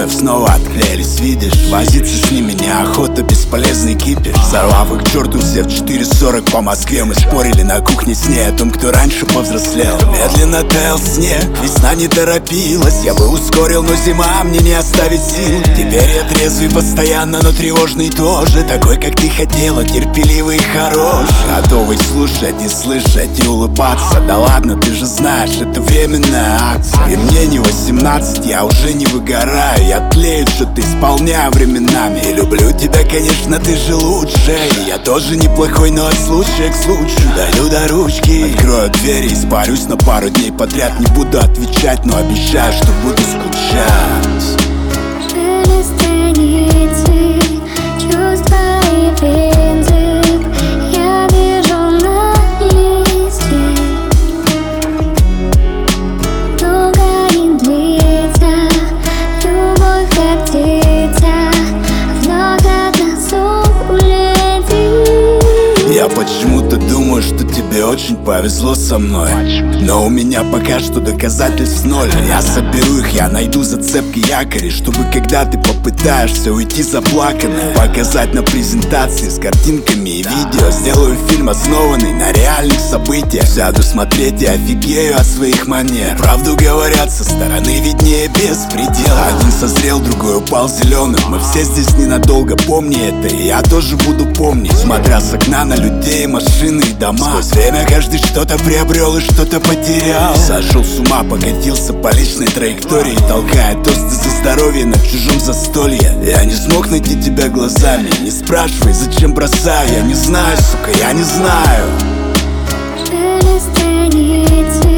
героев снова отклеились, видишь. Возиться с ними неохота, бесполезный кипиш. Сорвав их к черту все в 4:40 по Москве. Мы спорили на кухне с ней о том, кто раньше повзрослел. Медленно таял снег, весна не торопилась. Я бы ускорил, но зима мне не оставит сил. Теперь я трезвый постоянно, но тревожный тоже. Такой, как ты хотела, терпеливый и хорош. Готовый слушать и слышать и улыбаться. Да ладно, ты же знаешь, это временная акция. И мне не 18, я уже не выгораю. Я тлею, что-то исполняю временами. И люблю тебя, конечно, ты же лучше. И я тоже неплохой, но от случая к случаю даю до ручки. Открою двери, испарюсь на пару дней подряд. Не буду отвечать, но обещаю, что буду скучать. Я почему-то думаю, что тебе очень повезло со мной. Но у меня пока что доказательств ноль. Я соберу их, я найду зацепки, якори, чтобы когда ты попытаешься уйти заплаканной, показать на презентации с картинками и видео. Сделаю фильм, основанный на реальных событиях. Сяду смотреть и офигею от своих манер. Правду говорят, со стороны виднее беспредела. Один созрел, другой упал зеленым. Мы все здесь ненадолго, помни это. И я тоже буду помнить, смотря с окна на людей, машины и дома. Сквозь время каждый что-то приобрел и что-то потерял. Сошел с ума, покатился по личной траектории, толкая тосты за здоровье на чужом застолье. Я не смог найти тебя глазами. Не спрашивай, зачем бросаю. Я не знаю, сука, я не знаю. Перестань идти.